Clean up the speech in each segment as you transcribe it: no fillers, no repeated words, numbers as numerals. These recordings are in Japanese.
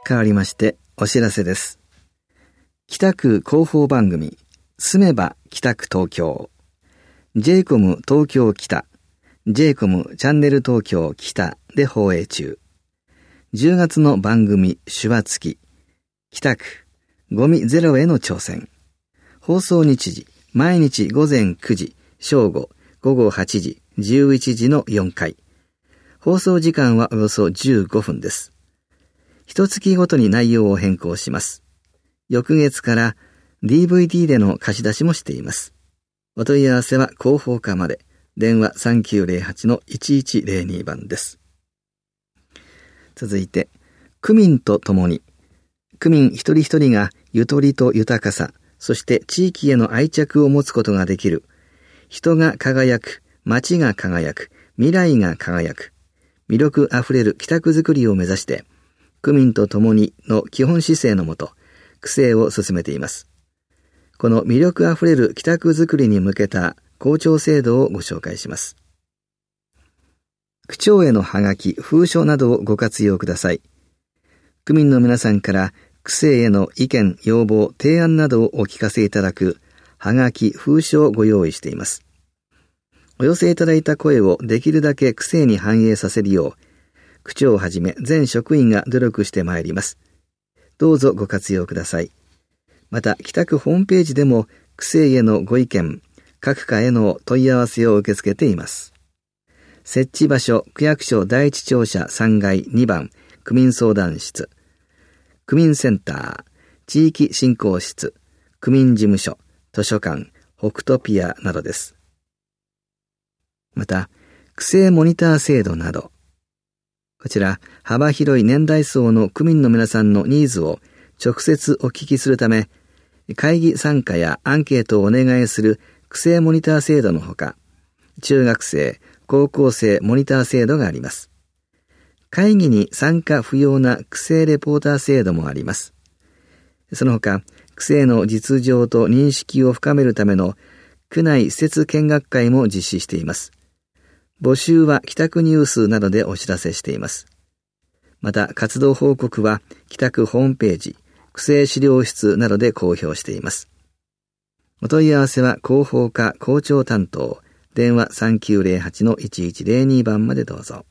変わりましてお知らせです。北区広報番組住めば北区東京、 j コム東京北、 j コムチャンネル東京北で放映中。10月の番組手話付き北区ゴミゼロへの挑戦。放送日時毎日午前9時、正午、午後8時、11時の4回。放送時間はおよそ15分です。一月ごとに内容を変更します。翌月から DVD での貸し出しもしています。お問い合わせは広報課まで。電話 3908-1102 番です。続いて、区民とともに。区民一人一人がゆとりと豊かさ、そして地域への愛着を持つことができる。人が輝く、街が輝く、未来が輝く。魅力あふれる北区づくりを目指して、区民とともにの基本姿勢のもと、区政を進めています。この魅力あふれる北区づくりに向けた校長制度をご紹介します。区長へのハガキ、封書などをご活用ください。区民の皆さんから区政への意見、要望、提案などをお聞かせいただくハガキ、封書をご用意しています。お寄せいただいた声をできるだけ区政に反映させるよう、区長をはじめ全職員が努力してまいります。どうぞご活用ください。また、北区ホームページでも区政へのご意見、各課への問い合わせを受け付けています。設置場所、区役所第一庁舎3階2番、区民相談室、区民センター、地域振興室、区民事務所、図書館、北斗ピアなどです。また、区政モニター制度など、こちら、幅広い年代層の区民の皆さんのニーズを直接お聞きするため、会議参加やアンケートをお願いする区政モニター制度のほか、中学生、高校生モニター制度があります。会議に参加不要な区政レポーター制度もあります。その他、区政の実情と認識を深めるための区内施設見学会も実施しています。募集は北区ニュースなどでお知らせしています。また、活動報告は北区ホームページ、区政資料室などで公表しています。お問い合わせは広報課校長担当、電話 3908-1102 番までどうぞ。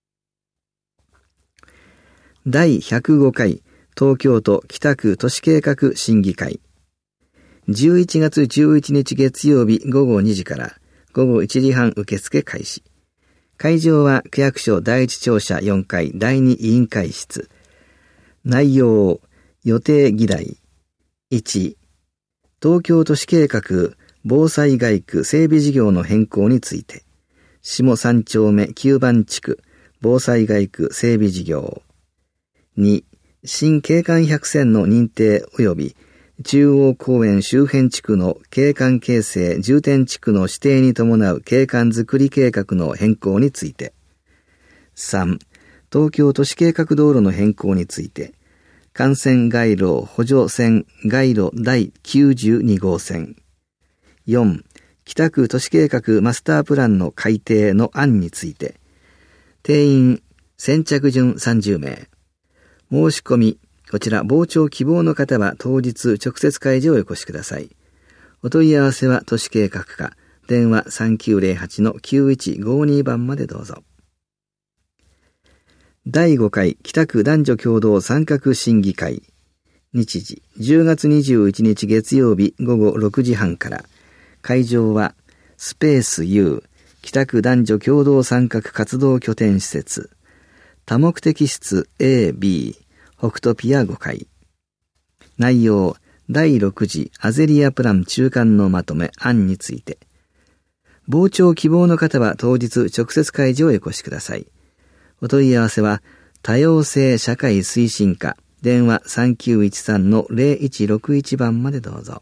第105回東京都北区都市計画審議会。11月11日月曜日午後2時から午後1時半受付開始。会場は区役所第一庁舎4階第2委員会室。内容、予定議題。1、東京都市計画防災街区整備事業の変更について。下3丁目9番地区防災街区整備事業。2、新景観100選の認定及び中央公園周辺地区の景観形成重点地区の指定に伴う景観づくり計画の変更について。3、東京都市計画道路の変更について、幹線街路補助線街路第92号線。4、北区都市計画マスタープランの改定の案について、定員先着順30名。申し込み、こちら傍聴希望の方は当日直接会場へお越しください。お問い合わせは都市計画課、電話 3908-9152 番までどうぞ。第5回北区男女共同参画審議会。日時10月21日月曜日午後6時半から。会場はスペース U 北区男女共同参画活動拠点施設。多目的室 A、B、北斗ピア5階。内容、第6次アゼリアプラン中間のまとめ案について。傍聴希望の方は当日直接会場へお越しください。お問い合わせは多様性社会推進課、電話 3913-0161 番までどうぞ。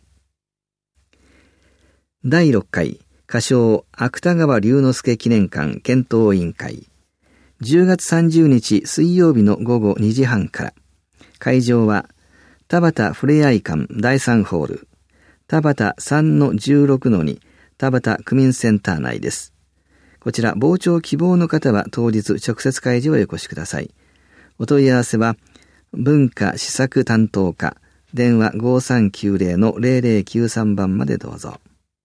第6回仮称芥川龍之介記念館検討委員会。10月30日水曜日の午後2時半から。会場は田端ふれあい館第3ホール、田端 3-16-2 田端区民センター内です。こちら傍聴希望の方は当日直接会場へお越しください。お問い合わせは文化施策担当課、電話 5390-0093 番までどうぞ。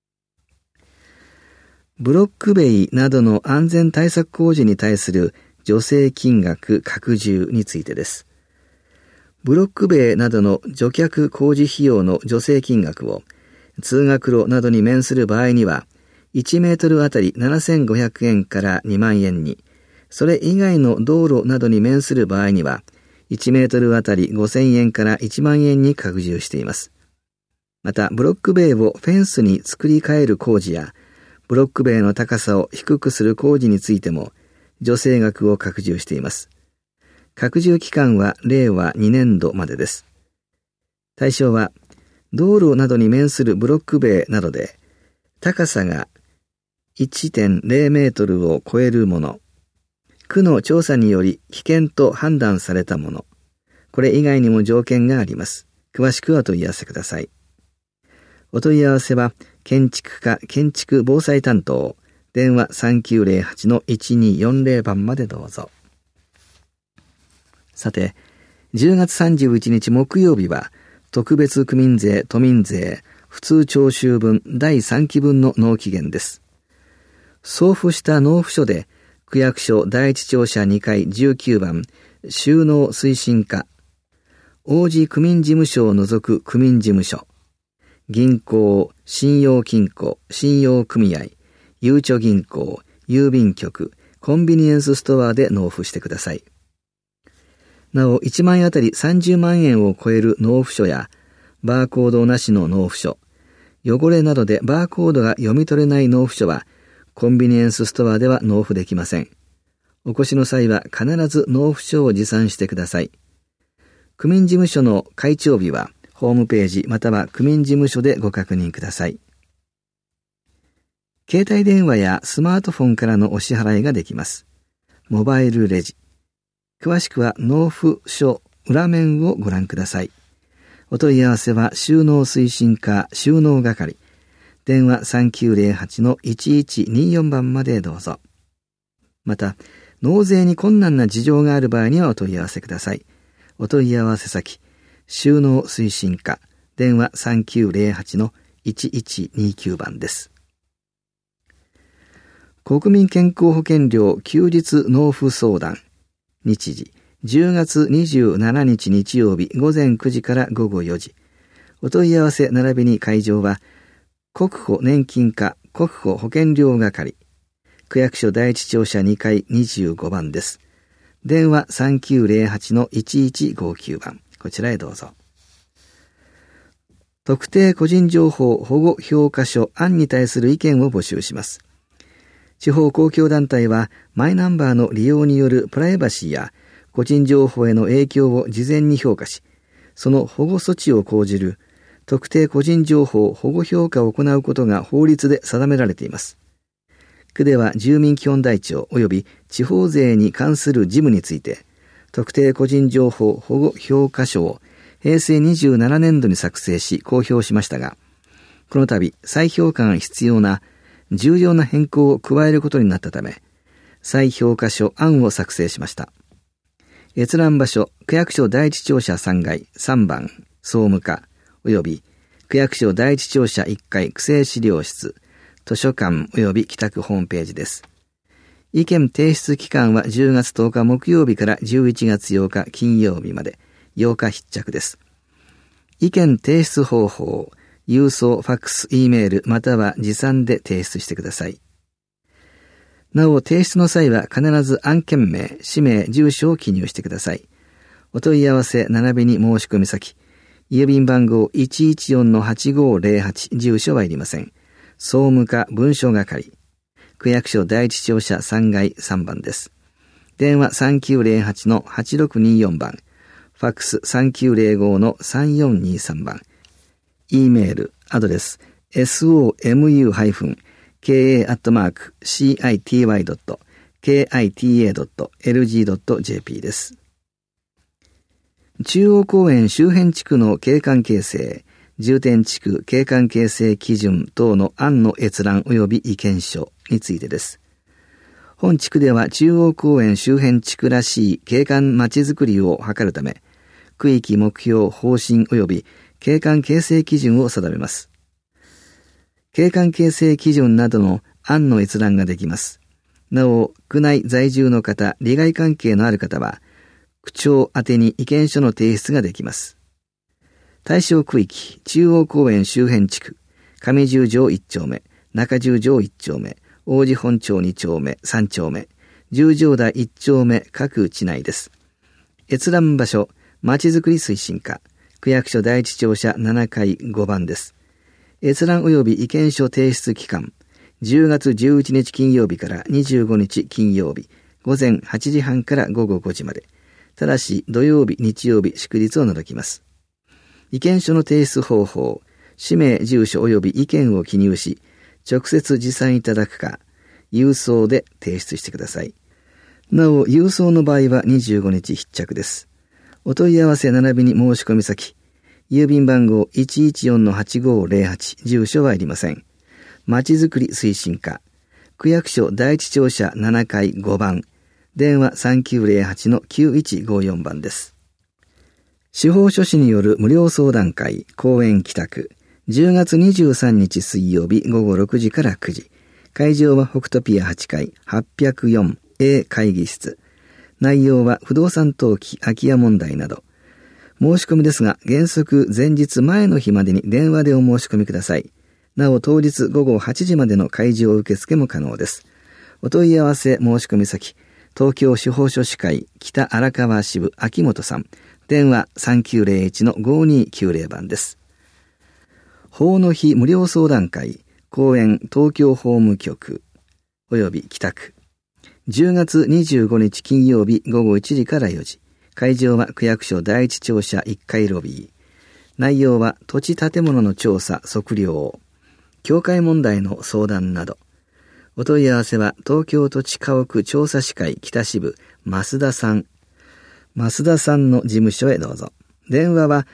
ブロック塀などの安全対策工事に対する助成金額拡充についてです。ブロック塀などの除却工事費用の助成金額を通学路などに面する場合には1メートルあたり7500円から2万円に、それ以外の道路などに面する場合には1メートルあたり5000円から1万円に拡充しています。また、ブロック塀をフェンスに作り変える工事や、ブロック塀の高さを低くする工事についても、助成額を拡充しています。拡充期間は令和2年度までです。対象は、道路などに面するブロック塀などで、高さが 1.0 メートルを超えるもの、区の調査により危険と判断されたもの、これ以外にも条件があります。詳しくはお問い合わせください。お問い合わせは、建築課建築防災担当、電話 3908-1240 番までどうぞ。さて、10月31日木曜日は、特別区民税・都民税、普通徴収分第3期分の納期限です。送付した納付書で、区役所第一庁舎2階19番、収納推進課、王子区民事務所を除く区民事務所、銀行、信用金庫、信用組合、ゆうちょ銀行、郵便局、コンビニエンスストアで納付してください。なお、1枚あたり30万円を超える納付書や、バーコードなしの納付書、汚れなどでバーコードが読み取れない納付書は、コンビニエンスストアでは納付できません。お越しの際は必ず納付書を持参してください。区民事務所の開帳日は、ホームページまたは区民事務所でご確認ください。携帯電話やスマートフォンからのお支払いができます。モバイルレジ。詳しくは納付書裏面をご覧ください。お問い合わせは収納推進課収納係。電話 3908-1124 番までどうぞ。また、納税に困難な事情がある場合にはお問い合わせください。お問い合わせ先、収納推進課、電話 3908-1129 番です。国民健康保険料休日納付相談、日時、10月27日日曜日午前9時から午後4時。お問い合わせ並びに会場は、国保年金課国保保険料係、区役所第一庁舎2階25番です。電話 3908-1159 番。こちらへどうぞ。特定個人情報保護評価書案に対する意見を募集します。地方公共団体はマイナンバーの利用によるプライバシーや個人情報への影響を事前に評価し、その保護措置を講じる特定個人情報保護評価を行うことが法律で定められています。区では住民基本台帳及び地方税に関する事務について、特定個人情報保護評価書を平成27年度に作成し公表しましたが、この度再評価が必要な重要な変更を加えることになったため、再評価書案を作成しました。閲覧場所、区役所第一庁舎3階3番総務課及び区役所第一庁舎1階区政資料室、図書館及び帰宅ホームページです。意見提出期間は10月10日木曜日から11月8日金曜日まで8日必着です。意見提出方法、郵送、ファックス、Eメールまたは持参で提出してください。なお、提出の際は必ず案件名、氏名、住所を記入してください。お問い合わせ並びに申し込み先、郵便番号 114-8508、住所はいりません。総務課文書係、区役所第一庁舎3階3番です。電話 3908-8624 番、ファックス 3905-3423 番、Eメール、アドレス、somu-city.kita.lg.jp です。中央公園周辺地区の景観形成、重点地区景観形成基準等の案の閲覧及び意見書についてです。本地区では中央公園周辺地区らしい景観まちづくりを図るため、 区域目標方針及び景観形成基準を定めます。景観形成基準などの案の閲覧ができます。なお、区内在住の方、利害関係のある方は、区長宛てに意見書の提出ができます。対象区域、中央公園周辺地区、上十条1丁目、中十条1丁目、王子本町2丁目、3丁目、十条台1丁目各地内です。閲覧場所、まちづくり推進課、区役所第一庁舎7階5番です。閲覧及び意見書提出期間、10月11日金曜日から25日金曜日、午前8時半から午後5時まで。ただし、土曜日、日曜日、祝日を除きます。意見書の提出方法、氏名、住所及び意見を記入し、直接持参いただくか、郵送で提出してください。なお、郵送の場合は25日必着です。お問い合わせ並びに申し込み先、郵便番号 114-8508、住所はいりません。まちづくり推進課、区役所第一庁舎7階5番、電話 3908-9154 番です。司法書士による無料相談会、公園北区、10月23日水曜日午後6時から9時。会場は北トピア8階 804A 会議室。内容は不動産登記、空き家問題など。申し込みですが、原則前日前の日までに電話でお申し込みください。なお当日午後8時までの会場受付も可能です。お問い合わせ申し込み先、東京司法書士会北荒川支部秋元さん。電話 3901-5290 番です。法の日無料相談会、公園東京法務局及び北区。10月25日金曜日午後1時から4時。会場は区役所第一庁舎1階ロビー。内容は土地建物の調査、測量、境界問題の相談など。お問い合わせは東京都地家屋調査士会北支部増田さんの事務所へどうぞ。電話は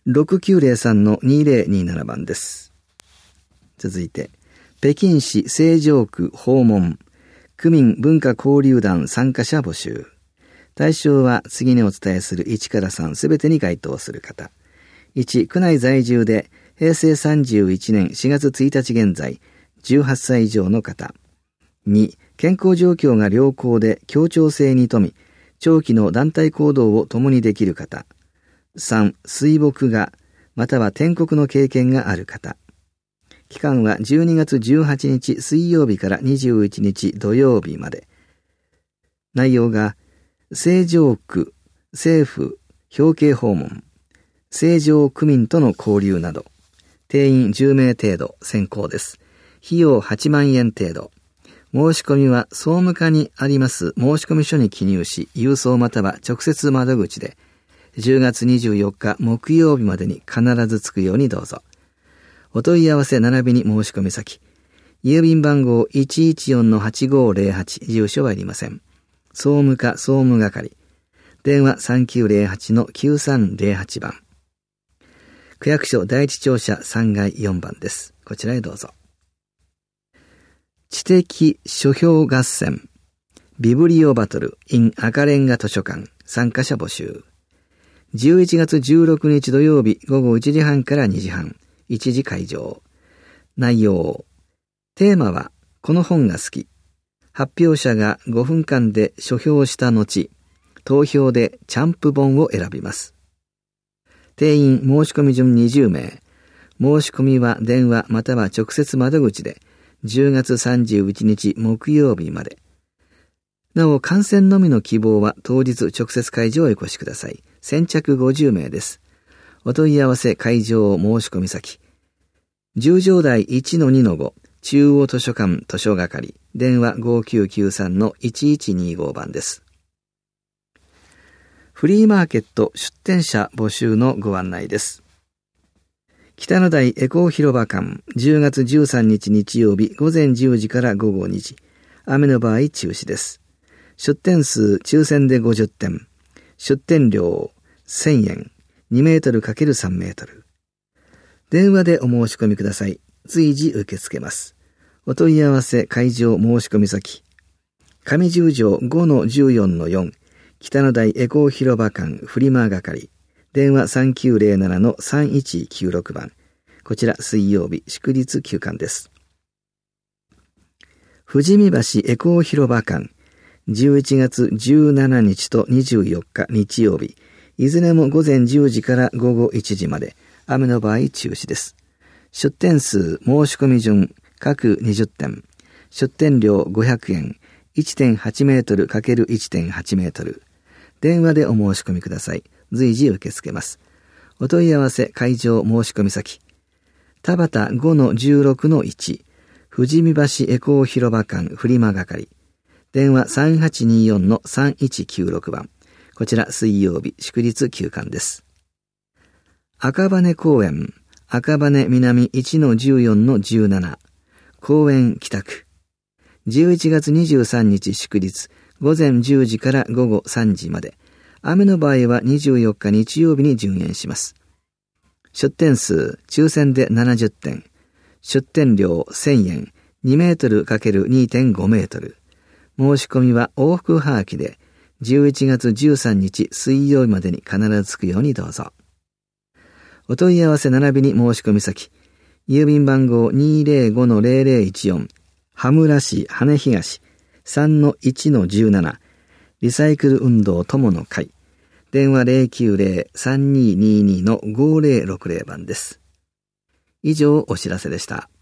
6903-2027 番です。続いて、北京市成城区訪問、区民文化交流団参加者募集。対象は次にお伝えする1から3すべてに該当する方。1、区内在住で平成31年4月1日現在、18歳以上の方。2、健康状況が良好で協調性に富み、長期の団体行動を共にできる方。3、水墨画、または篆刻の経験がある方。期間は12月18日水曜日から21日土曜日まで。内容が、成城区、政府、表敬訪問、成城区民との交流など、定員10名程度先行です。費用8万円程度。申し込みは総務課にあります申込書に記入し、郵送または直接窓口で、10月24日木曜日までに必ず着くようにどうぞ。お問い合わせ並びに申し込み先、郵便番号 114-8508、住所はいりません。総務課総務係。電話 3908-9308 番。区役所第一庁舎3階4番です。こちらへどうぞ。知的書評合戦。ビブリオバトル in 赤レンガ図書館参加者募集。11月16日土曜日午後1時半から2時半。1時会場。内容。テーマはこの本が好き。発表者が5分間で書評した後、投票でチャンプ本を選びます。定員申し込み順20名。申し込みは電話または直接窓口で10月31日木曜日まで。なお、観戦のみの希望は当日直接会場へお越しください。先着50名です。お問い合わせ会場申し込み先。10条台 1-2-5 中央図書館図書係。電話 5993-1125 番です。フリーマーケット出店者募集のご案内です。北の台エコー広場館、10月13日日曜日午前10時から午後2時。雨の場合中止です。出店数抽選で50点。出店料1000円。2メートル ×3 メートル。電話でお申し込みください。随時受け付けます。お問い合わせ会場申し込み先。上十条 5-14-4 北の台エコー広場館フリマ係。 電話3907-3196番。こちら水曜日、祝日休館です。富士見橋エコー広場館、11月17日と24日日曜日、いずれも午前10時から午後1時まで、雨の場合中止です。出店数、申し込み順、各20点。出店料500円、1.8 メートル ×1.8 メートル。電話でお申し込みください。随時受け付けます。お問い合わせ会場申し込み先。田端 5-16-1、富士見橋エコー広場館フリマ係。電話3824-3196番。こちら水曜日、祝日休館です。赤羽公園、赤羽南 1-14-17、公園北区。11月23日祝日、午前10時から午後3時まで。雨の場合は24日日曜日に順延します。出店数、抽選で70点。出店料1000円、2メートル ×2.5 メートル。申し込みは往復はがきで、11月13日水曜日までに必ず着くようにどうぞ。お問い合わせ並びに申し込み先。郵便番号 205-0014、羽村市羽東 3-1-17、リサイクル運動友の会。電話 090-3222-5060 番です。以上お知らせでした。